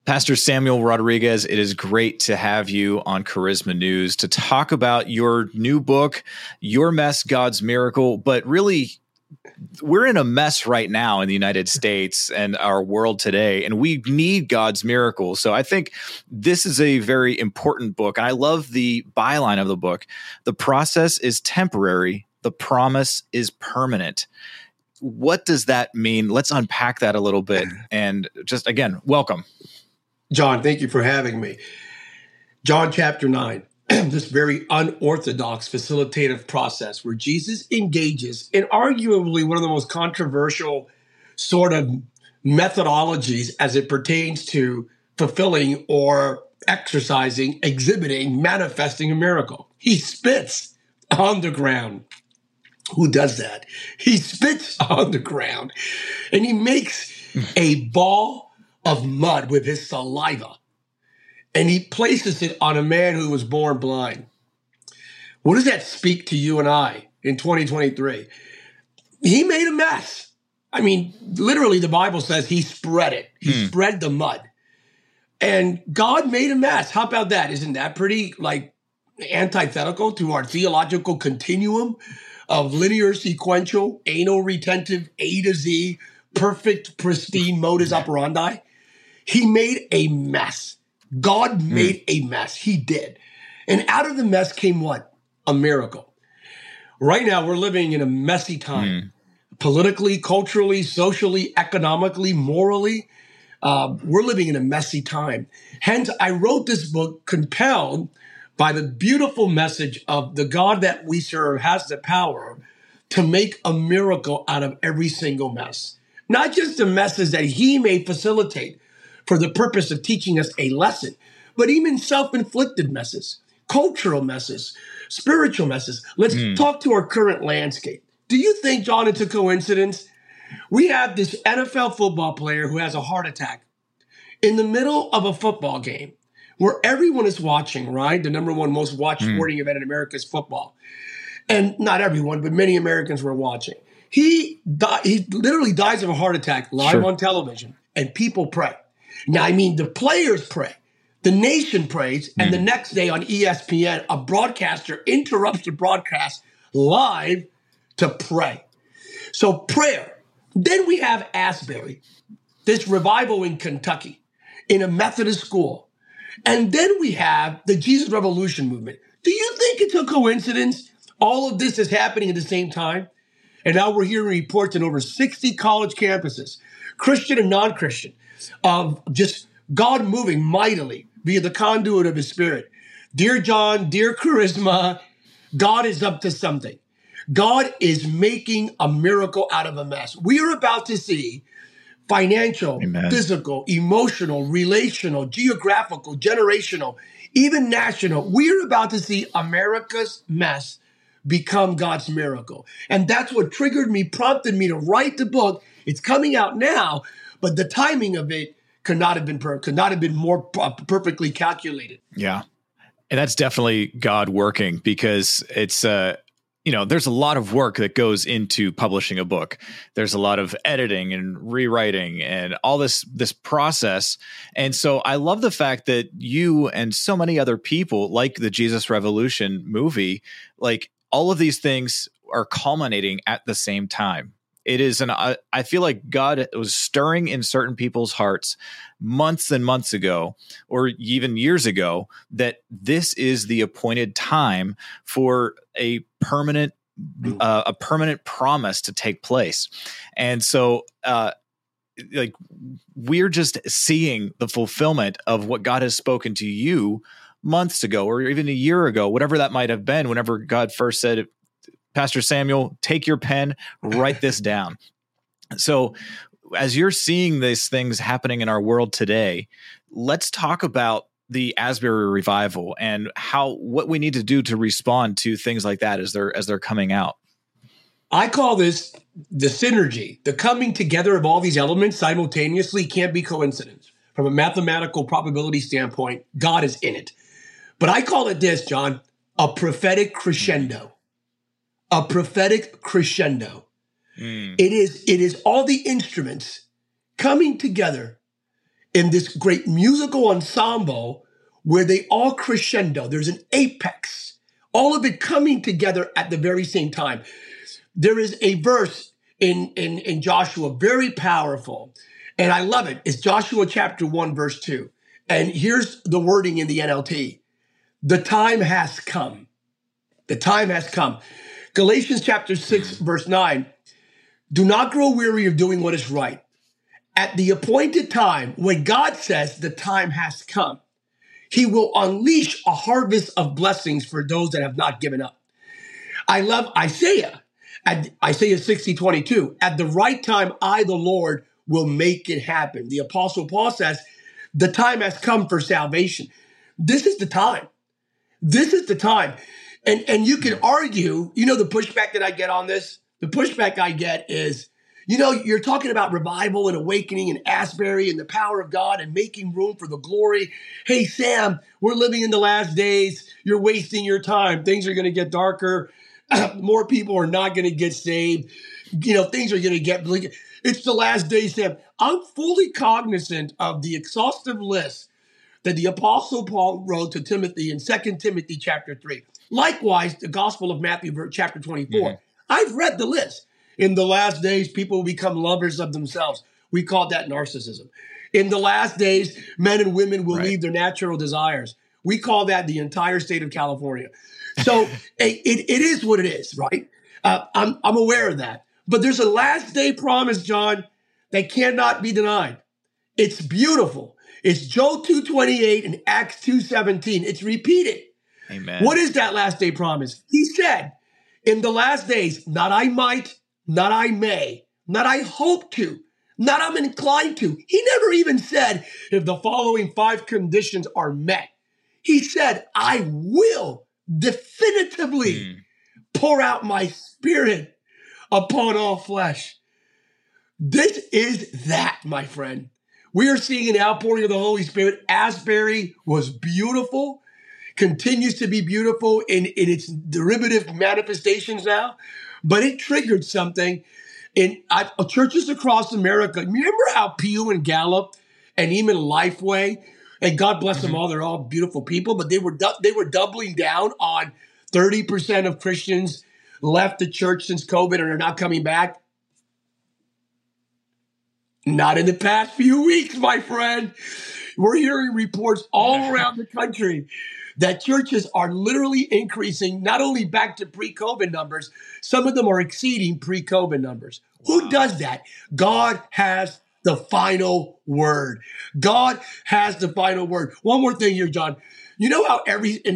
Pastor Samuel Rodriguez, it is great to have you on Charisma News to talk about your new book, Your Mess, God's Miracle. But really, we're in a mess right now in the United States and our world today, and we need God's miracle. So I think this is a very important book. And I love the byline of the book. The process is temporary. The promise is permanent. What does that mean? Let's unpack that a little bit. And just, again, welcome. John, thank you for having me. John chapter 9, this very unorthodox facilitative process where Jesus engages in arguably one of the most controversial sort of methodologies as it pertains to fulfilling or exercising, exhibiting, manifesting a miracle. He spits on the ground. Who does that? He spits on the ground and he makes a ball of mud with his saliva, and he places it on a man who was born blind. What does that speak to you and I in 2023? He made a mess. I mean, literally, the Bible says he spread it. He spread the mud. And God made a mess. How about that? Isn't that pretty, antithetical to our theological continuum of linear, sequential, anal retentive, A to Z, perfect, pristine modus operandi? He made a mess. God made a mess. He did. And out of the mess came what? A miracle. Right now, we're living in a messy time. Politically, culturally, socially, economically, morally. We're living in a messy time. Hence, I wrote this book compelled by the beautiful message of the God that we serve has the power to make a miracle out of every single mess. Not just the messes that he may facilitate for the purpose of teaching us a lesson, but even self-inflicted messes, cultural messes, spiritual messes. Let's talk to our current landscape. Do you think, John, it's a coincidence? We have this NFL football player who has a heart attack in the middle of a football game where everyone is watching, right? The number one most watched sporting event in America is football. And not everyone, but many Americans were watching. He literally dies of a heart attack live on television, and people pray. Now, I mean, the players pray, the nation prays, and the next day on ESPN, a broadcaster interrupts the broadcast live to pray. So prayer. Then we have Asbury, this revival in Kentucky, in a Methodist school. And then we have the Jesus Revolution movement. Do you think it's a coincidence? All of this is happening at the same time. And now we're hearing reports in over 60 college campuses, Christian and non-Christian, of just God moving mightily via the conduit of his spirit. Dear John, dear Charisma, God is up to something. God is making a miracle out of a mess. We are about to see financial, physical, emotional, relational, geographical, generational, even national. We're about to see America's mess become God's miracle. And that's what triggered me, prompted me to write the book. It's coming out now, but the timing of it could not have been more perfectly calculated. Yeah. And that's definitely God working, because it's, there's a lot of work that goes into publishing a book. There's a lot of editing and rewriting and all this process. And so I love the fact that you and so many other people, like the Jesus Revolution movie, like all of these things are culminating at the same time. It is I feel like God was stirring in certain people's hearts months and months ago, or even years ago, that this is the appointed time for a permanent promise to take place. And so, we're just seeing the fulfillment of what God has spoken to you months ago, or even a year ago, whatever that might have been, whenever God first said, Pastor Samuel, take your pen, write this down. So as you're seeing these things happening in our world today, let's talk about the Asbury revival and what we need to do to respond to things like that as they're coming out. I call this the synergy. The coming together of all these elements simultaneously can't be coincidence. From a mathematical probability standpoint, God is in it. But I call it this, John, a prophetic crescendo. A prophetic crescendo. It is all the instruments coming together in this great musical ensemble where they all crescendo. There's an apex, all of it coming together at the very same time. There is a verse in Joshua, very powerful, and I love it. It's Joshua chapter 1, verse 2. And here's the wording in the NLT. The time has come. The time has come. Galatians chapter 6, verse 9. Do not grow weary of doing what is right. At the appointed time, when God says the time has come, he will unleash a harvest of blessings for those that have not given up. I love Isaiah. At Isaiah 60:22. At the right time, I, the Lord, will make it happen. The Apostle Paul says, the time has come for salvation. This is the time. This is the time. And you can argue, the pushback that I get on this? The pushback I get is, you're talking about revival and awakening and Asbury and the power of God and making room for the glory. Hey, Sam, we're living in the last days. You're wasting your time. Things are going to get darker. More people are not going to get saved. Things are going to get bleak. It's the last days, Sam. I'm fully cognizant of the exhaustive list that the Apostle Paul wrote to Timothy in 2 Timothy chapter 3. Likewise, the Gospel of Matthew chapter 24. Mm-hmm. I've read the list. In the last days, people will become lovers of themselves. We call that narcissism. In the last days, men and women will leave their natural desires. We call that the entire state of California. So it is what it is, right? I'm aware of that. But there's a last day promise, John, that cannot be denied. It's beautiful. It's Joel 2:28 and Acts 2:17. It's repeated. Amen. What is that last day promise? He said, in the last days, not I might, not I may, not I hope to, not I'm inclined to. He never even said if the following 5 conditions are met. He said, I will definitively pour out my spirit upon all flesh. This is that, my friend. We are seeing an outpouring of the Holy Spirit. Asbury was beautiful, continues to be beautiful in its derivative manifestations now, but it triggered something in churches across America. Remember how Pew and Gallup and even Lifeway, and God bless them all, they're all beautiful people, but they were doubling down on 30% of Christians left the church since COVID and are not coming back. Not in the past few weeks, my friend. We're hearing reports all around the country that churches are literally increasing, not only back to pre-COVID numbers, some of them are exceeding pre-COVID numbers. Wow. Who does that? God has the final word. God has the final word. One more thing here, John. You know how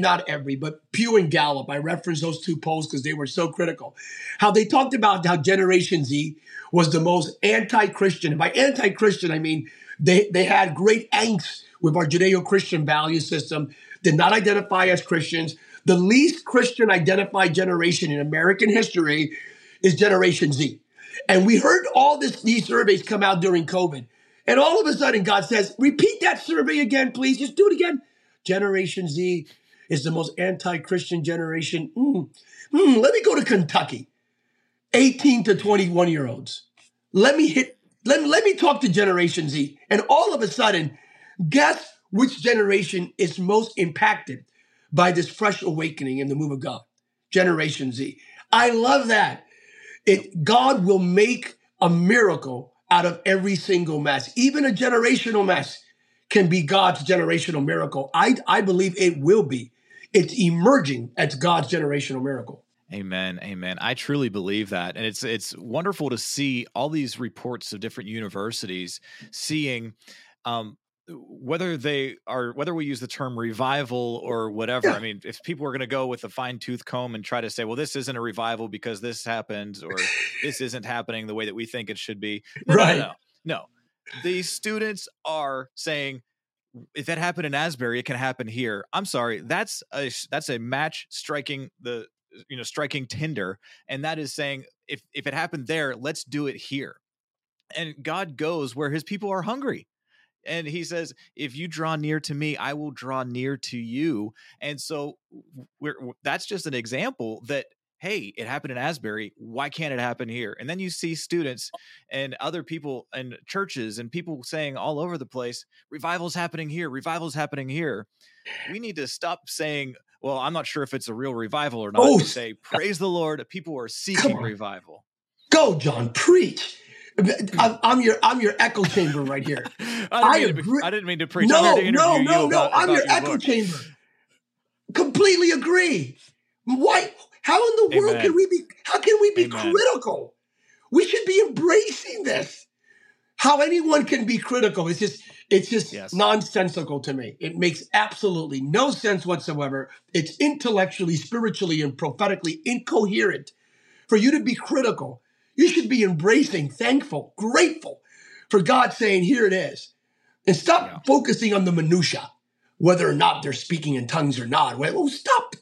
but Pew and Gallup, I referenced those 2 polls because they were so critical, how they talked about how Generation Z was the most anti-Christian. And by anti-Christian, I mean they had great angst with our Judeo-Christian value system, did not identify as Christians. The least Christian identified generation in American history is Generation Z. And we heard all these surveys come out during COVID. And all of a sudden, God says, repeat that survey again, please. Just do it again. Generation Z is the most anti-Christian generation. Let me go to Kentucky. 18 to 21-year-olds. Let me talk to Generation Z. And all of a sudden, guess which generation is most impacted by this fresh awakening in the move of God? Generation Z. I love that. God will make a miracle out of every single mess. Even a generational mess can be God's generational miracle. I believe it will be. It's emerging as God's generational miracle. Amen. Amen. I truly believe that. And it's wonderful to see all these reports of different universities seeing whether we use the term revival or whatever. Yeah. I mean, if people are going to go with a fine-tooth comb and try to say, well, this isn't a revival because this happened, or this isn't happening the way that we think it should be. No. These students are saying, if that happened in Asbury, it can happen here. I'm sorry. That's a match striking striking tinder. And that is saying, if it happened there, let's do it here. And God goes where his people are hungry. And he says, if you draw near to me, I will draw near to you. And so that's just an example that hey, it happened in Asbury. Why can't it happen here? And then you see students and other people and churches and people saying all over the place, revival's happening here. Revival's happening here. We need to stop saying, well, I'm not sure if it's a real revival or not. Oh, And say, praise the Lord. People are seeking revival. Go, John, preach. I'm your echo chamber right here. I didn't mean to preach. No, I'm your echo chamber. Completely agree. Why? How in the world can we be? How can we be critical? We should be embracing this. How anyone can be critical? It's just nonsensical to me. It makes absolutely no sense whatsoever. It's intellectually, spiritually, and prophetically incoherent for you to be critical. You should be embracing, thankful, grateful for God saying, here it is. And stop focusing on the minutia, whether or not they're speaking in tongues or not. Well, stop.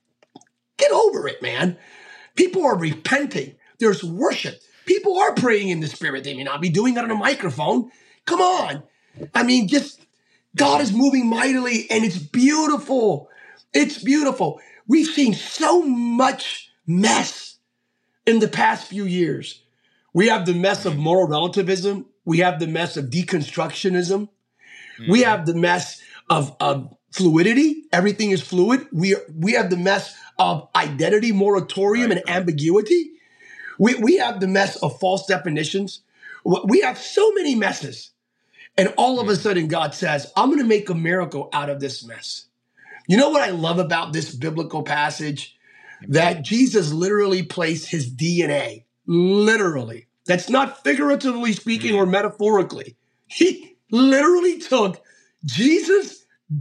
Get over it, man. People are repenting. There's worship. People are praying in the Spirit. They may not be doing it on a microphone. Come on. I mean, just God is moving mightily, and it's beautiful. It's beautiful. We've seen so much mess in the past few years. We have the mess of moral relativism. We have the mess of deconstructionism. We have the mess of fluidity. Everything is fluid. We have the mess of identity, moratorium, and ambiguity. We have the mess of false definitions. We have so many messes. And all of a sudden, God says, I'm going to make a miracle out of this mess. You know what I love about this biblical passage? That Jesus literally placed his DNA, literally. That's not figuratively speaking or metaphorically. He literally took Jesus'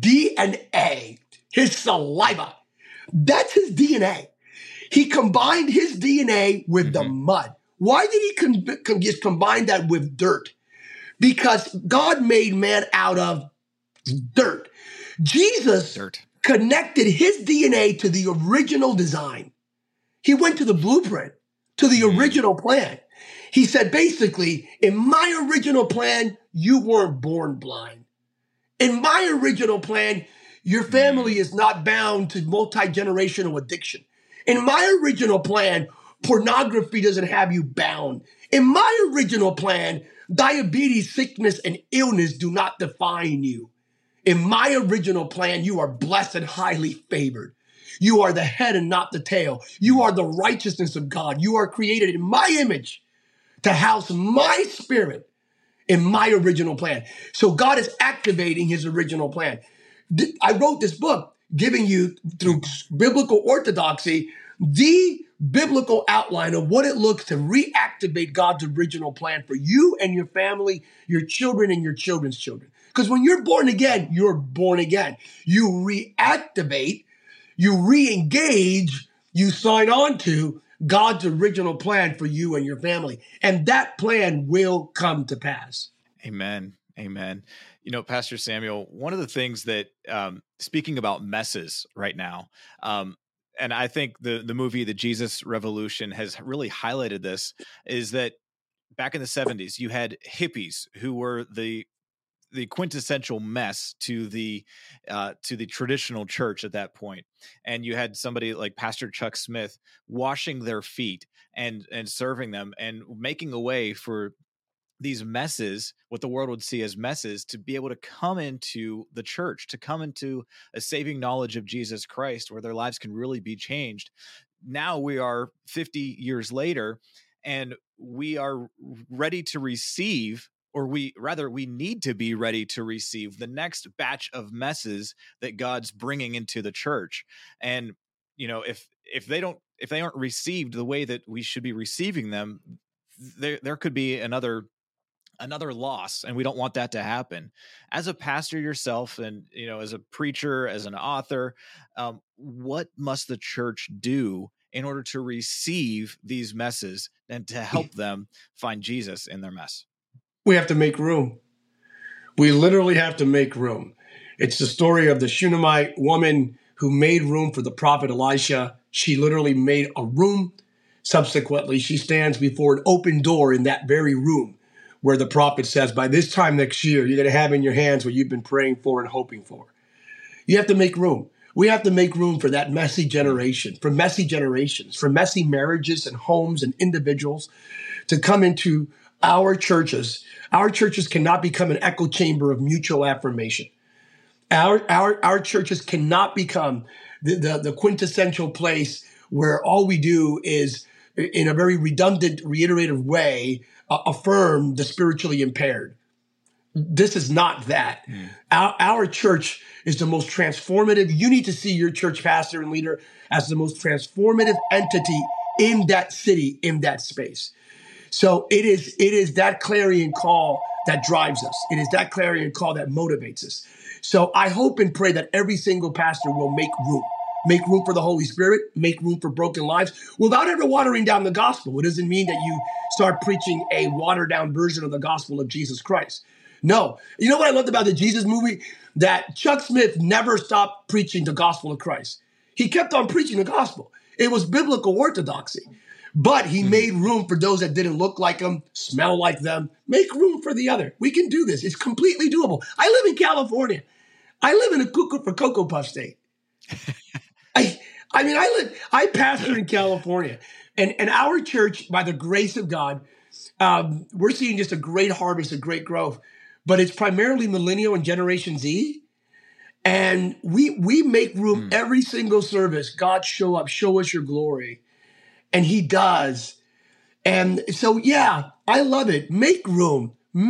DNA, his saliva. That's his DNA. He combined his DNA with the mud. Why did he just combine that with dirt? Because God made man out of dirt. Jesus connected his DNA to the original design. He went to the blueprint, to the original plan. He said, basically, in my original plan, you weren't born blind. In my original plan, your family is not bound to multi-generational addiction. In my original plan, pornography doesn't have you bound. In my original plan, diabetes, sickness, and illness do not define you. In my original plan, you are blessed and highly favored. You are the head and not the tail. You are the righteousness of God. You are created in my image to house my spirit in my original plan. So God is activating his original plan. I wrote this book giving you, through biblical orthodoxy, the biblical outline of what it looks to reactivate God's original plan for you and your family, your children and your children's children. Because when you're born again, you're born again. You reactivate, you re-engage, you sign on to God's original plan for you and your family. And that plan will come to pass. Amen. Amen. You know, Pastor Samuel, one of the things that, speaking about messes right now, and I think the movie, The Jesus Revolution, has really highlighted this, is that back in the 70s, you had hippies who were the quintessential mess to the traditional church at that point. And you had somebody like Pastor Chuck Smith washing their feet and serving them and making a way for these messes, what the world would see as messes, to be able to come into the church, to come into a saving knowledge of Jesus Christ, where their lives can really be changed. Now we are 50 years later, and we are ready to receive, or we need to be ready to receive the next batch of messes that God's bringing into the church. And, you know, if they aren't received the way that we should be receiving them, there could be another loss, and we don't want that to happen. As a pastor yourself, and, you know, as a preacher, as an author, what must the church do in order to receive these messes and to help them find Jesus in their mess? We have to make room. We literally have to make room. It's the story of the Shunammite woman who made room for the prophet Elisha. She literally made a room. Subsequently, she stands before an open door in that very room, where the prophet says, by this time next year, you're going to have in your hands what you've been praying for and hoping for. You have to make room. We have to make room for that messy generation, for messy generations, for messy marriages and homes and individuals to come into our churches. Our churches cannot become an echo chamber of mutual affirmation. Our churches cannot become the quintessential place where all we do is, in a very redundant, reiterative way, affirm the spiritually impaired. This is not that. Our church is the most transformative. You need to see your church pastor and leader as the most transformative entity in that city, in that space. So it is that clarion call that drives us. It is that clarion call that motivates us. So I hope and pray that every single pastor will make room for the Holy Spirit, make room for broken lives without ever watering down the gospel. It doesn't mean that you start preaching a watered down version of the gospel of Jesus Christ. No. You know what I loved about the Jesus movie? That Chuck Smith never stopped preaching the gospel of Christ. He kept on preaching the gospel. It was biblical orthodoxy. But he made room for those that didn't look like him, smell like them. Make room for the other. We can do this. It's completely doable. I live in California. I live in a cuckoo for Cocoa Puff state. I pastor in California. And our church, by the grace of God, we're seeing just a great harvest, a great growth. But it's primarily millennial and Generation Z. And we make room every single service. God, show up, show us your glory. And he does. And so, yeah, I love it. Make room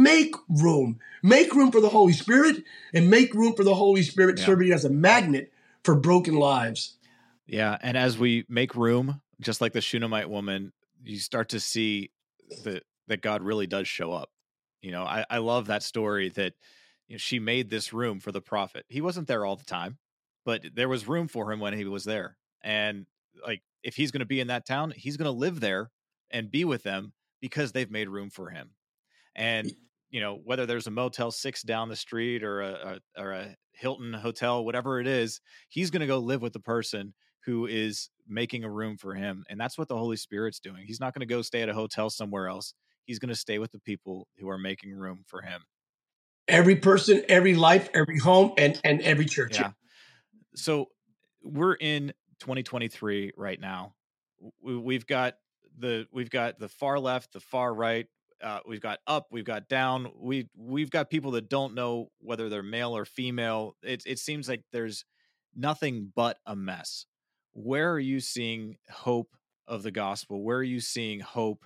for the Holy Spirit, and make room for the Holy Spirit serving as a magnet for broken lives. Yeah. And as we make room, just like the Shunammite woman, you start to see that God really does show up. You know, I love that story that she made this room for the prophet. He wasn't there all the time, but there was room for him when he was there. And like, if he's going to be in that town, he's going to live there and be with them because they've made room for him. And, whether there's a Motel 6 down the street or a Hilton hotel, whatever it is, he's going to go live with the person who is making a room for him. And that's what the Holy Spirit's doing. He's not going to go stay at a hotel somewhere else. He's going to stay with the people who are making room for him. Every person, every life, every home, and every church. Yeah. So we're in 2023 right now. We've got the far left, the far right. We've got up, we've got down. We've got people that don't know whether they're male or female. It seems like there's nothing but a mess. Where are you seeing hope of the gospel? Where are you seeing hope?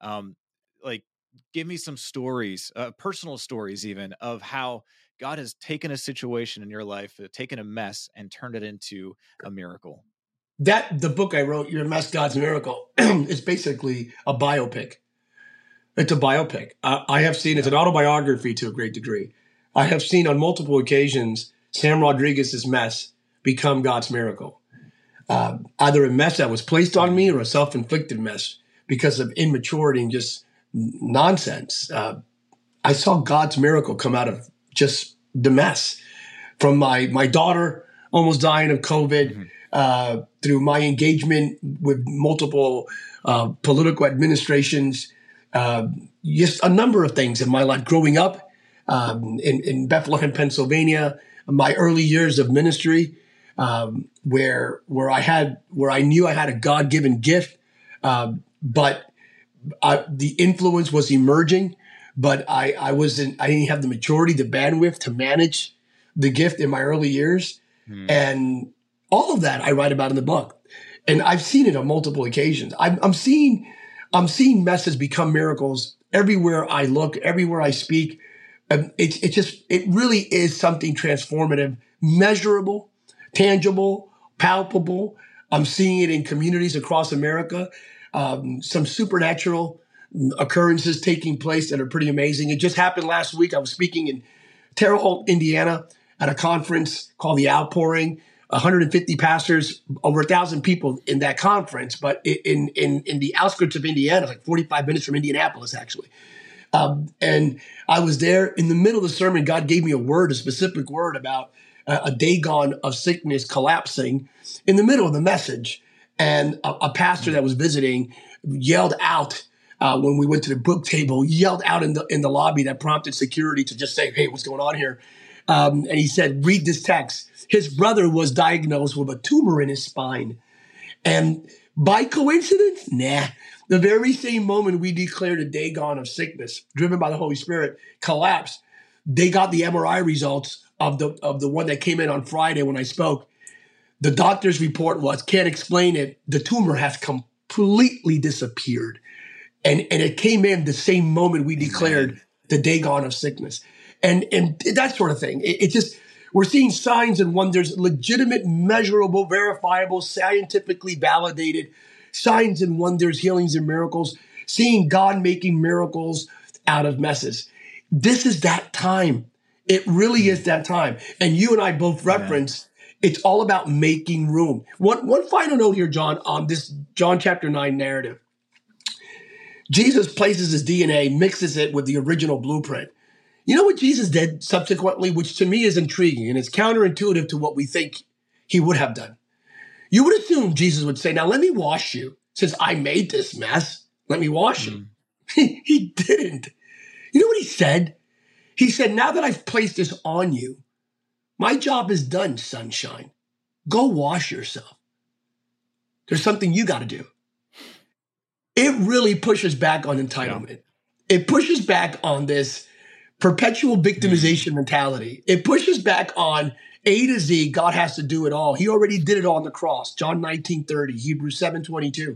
Give me some stories, personal stories even, of how God has taken a situation in your life, taken a mess and turned it into a miracle. The book I wrote, Your Mess, God's Miracle, is basically a biopic. It's a biopic. I have seen, it's an autobiography to a great degree. I have seen on multiple occasions Sam Rodriguez's mess become God's miracle. Either a mess that was placed on me or a self-inflicted mess because of immaturity and just nonsense. I saw God's miracle come out of just the mess. From my daughter almost dying of COVID, through my engagement with multiple political administrations, just a number of things in my life. Growing up in Bethlehem, Pennsylvania, my early years of ministry, where I knew I had a God-given gift, but the influence was emerging, but I didn't have the maturity, the bandwidth to manage the gift in my early years. And all of that I write about in the book. And I've seen it on multiple occasions. I'm seeing messes become miracles everywhere I look, everywhere I speak. It really is something transformative, measurable, tangible, palpable. I'm seeing it in communities across America. Some supernatural occurrences taking place that are pretty amazing. It just happened last week. I was speaking in Terre Haute, Indiana, at a conference called The Outpouring. 150 pastors, over 1,000 people in that conference, but in the outskirts of Indiana, like 45 minutes from Indianapolis, actually. And I was there in the middle of the sermon. God gave me a specific word about a Dagon of sickness collapsing in the middle of the message. And a pastor that was visiting yelled out when we went to the book table, yelled out in the lobby that prompted security to just say, "Hey, what's going on here?" And he said, read this text. His brother was diagnosed with a tumor in his spine. And by coincidence? Nah. The very same moment we declared a day gone of sickness, driven by the Holy Spirit, collapsed, they got the MRI results of the one that came in on Friday when I spoke. The doctor's report was, can't explain it. The tumor has completely disappeared. And it came in the same moment we declared the day gone of sickness. And that sort of thing. It just, we're seeing signs and wonders, legitimate, measurable, verifiable, scientifically validated signs and wonders, healings and miracles, seeing God making miracles out of messes. This is that time. It really is that time. And you and I both reference, it's all about making room. One final note here, John, on this John chapter 9 narrative. Jesus places his DNA, mixes it with the original blueprint. You know what Jesus did subsequently, which to me is intriguing and it's counterintuitive to what we think he would have done. You would assume Jesus would say, now let me wash you. Since I made this mess, let me wash you. He didn't. You know what he said? He said, now that I've placed this on you, my job is done, sunshine. Go wash yourself. There's something you got to do. It really pushes back on entitlement. Yeah. It pushes back on this perpetual victimization mentality. It pushes back on A to Z, God has to do it all. He already did it all on the cross. John 19:30, Hebrews 7:22.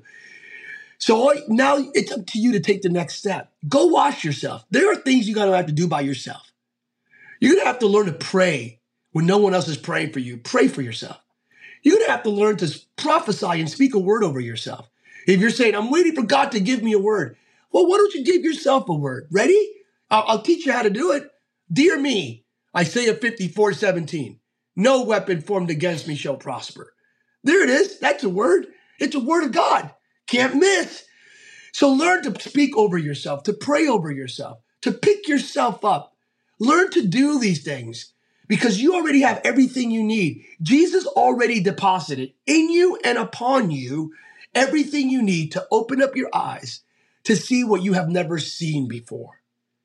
So now it's up to you to take the next step. Go wash yourself. There are things you're going to have to do by yourself. You're going to have to learn to pray when no one else is praying for you. Pray for yourself. You're going to have to learn to prophesy and speak a word over yourself. If you're saying, I'm waiting for God to give me a word, well, why don't you give yourself a word? Ready? I'll teach you how to do it. Dear me, Isaiah 54:17. No weapon formed against me shall prosper. There it is. That's a word. It's a word of God. Can't miss. So learn to speak over yourself, to pray over yourself, to pick yourself up. Learn to do these things because you already have everything you need. Jesus already deposited in you and upon you everything you need to open up your eyes to see what you have never seen before.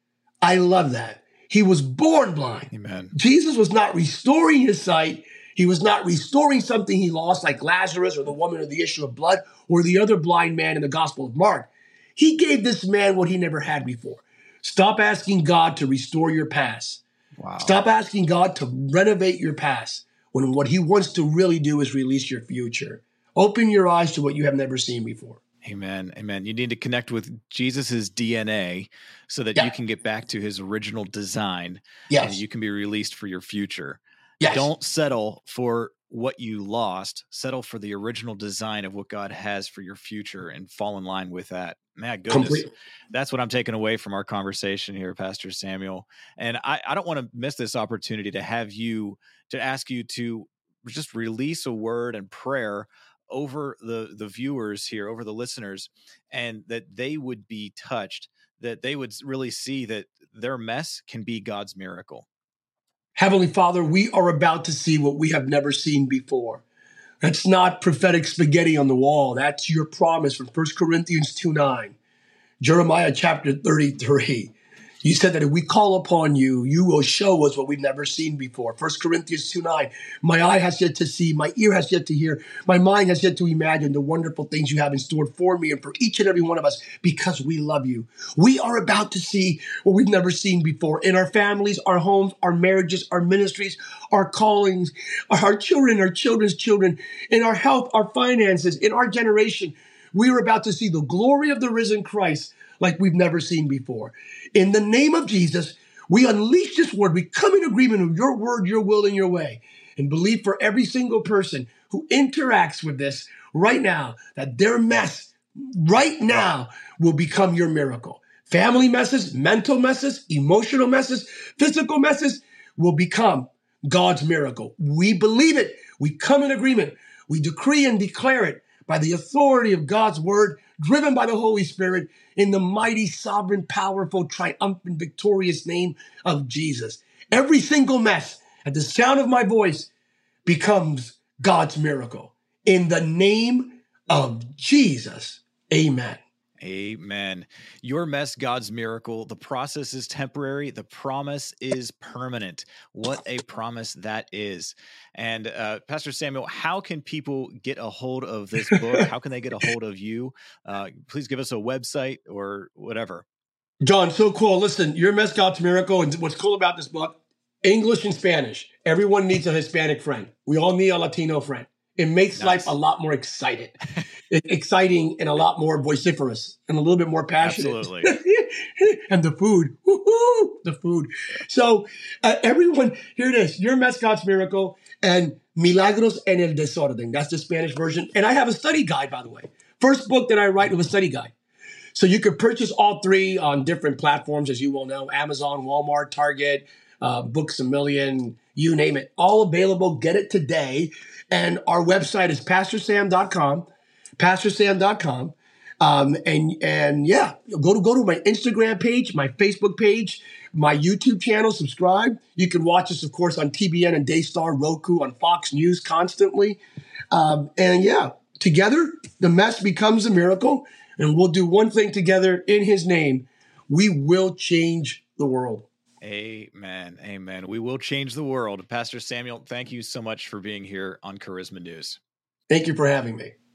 I love that. He was born blind. Amen. Jesus was not restoring his sight. He was not restoring something he lost like Lazarus or the woman of the issue of blood or the other blind man in the Gospel of Mark. He gave this man what he never had before. Stop asking God to restore your past. Wow. Stop asking God to renovate your past when what he wants to really do is release your future. Open your eyes to what you have never seen before. Amen. Amen. You need to connect with Jesus's DNA so that you can get back to his original design and you can be released for your future. Yes. Don't settle for what you lost. Settle for the original design of what God has for your future and fall in line with that. Man, goodness. Completely. That's what I'm taking away from our conversation here, Pastor Samuel. And I don't want to miss this opportunity to have you, to ask you to just release a word and prayer over the viewers here, over the listeners, and that they would be touched, that they would really see that their mess can be God's miracle. Heavenly Father, we are about to see what we have never seen before. That's not prophetic spaghetti on the wall. That's your promise from 1 Corinthians 2:9, Jeremiah chapter 33. You said that if we call upon you, you will show us what we've never seen before. 1 Corinthians 2:9, my eye has yet to see, my ear has yet to hear, my mind has yet to imagine the wonderful things you have in store for me and for each and every one of us because we love you. We are about to see what we've never seen before in our families, our homes, our marriages, our ministries, our callings, our children, our children's children, in our health, our finances, in our generation. We are about to see the glory of the risen Christ like we've never seen before. In the name of Jesus, we unleash this word. We come in agreement with your word, your will, and your way, and believe for every single person who interacts with this right now that their mess right now will become your miracle. Family messes, mental messes, emotional messes, physical messes will become God's miracle. We believe it. We come in agreement. We decree and declare it by the authority of God's word, driven by the Holy Spirit, in the mighty, sovereign, powerful, triumphant, victorious name of Jesus. Every single mess at the sound of my voice becomes God's miracle. In the name of Jesus, amen. Amen. Your mess, God's miracle. The process is temporary. The promise is permanent. What a promise that is. And Pastor Samuel, how can people get a hold of this book? How can they get a hold of you? Please give us a website or whatever. John, so cool. Listen, Your Mess, God's Miracle. And what's cool about this book, English and Spanish. Everyone needs a Hispanic friend. We all need a Latino friend. It makes life a lot more exciting and a lot more vociferous and a little bit more passionate. Absolutely. And the food, woo-hoo, the food. So everyone, here it is, Your Mess, God's Miracle, and Milagros en el Desorden. That's the Spanish version. And I have a study guide, by the way. First book that I write was a study guide. So you could purchase all three on different platforms, as you will know, Amazon, Walmart, Target, Books A Million, you name it. All available. Get it today. And our website is pastorsam.com, pastorsam.com. And yeah, go to my Instagram page, my Facebook page, my YouTube channel, subscribe. You can watch us, of course, on TBN and Daystar, Roku, on Fox News constantly. And yeah, together, the mess becomes a miracle. And we'll do one thing together in his name. We will change the world. Amen. Amen. We will change the world. Pastor Samuel, thank you so much for being here on Charisma News. Thank you for having me.